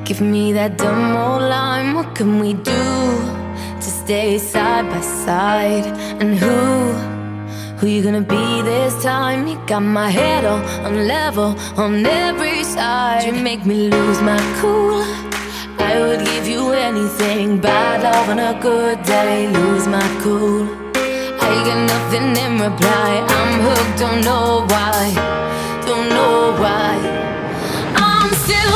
Give me that demo line. What can we do to stay side by side? And who you gonna be this time? You got my head on level on every side. You make me lose my cool. I would give you anything, bad love on a good day. Lose my cool. I get nothing in reply. I'm hooked, don't know why. Don't know why. I'm still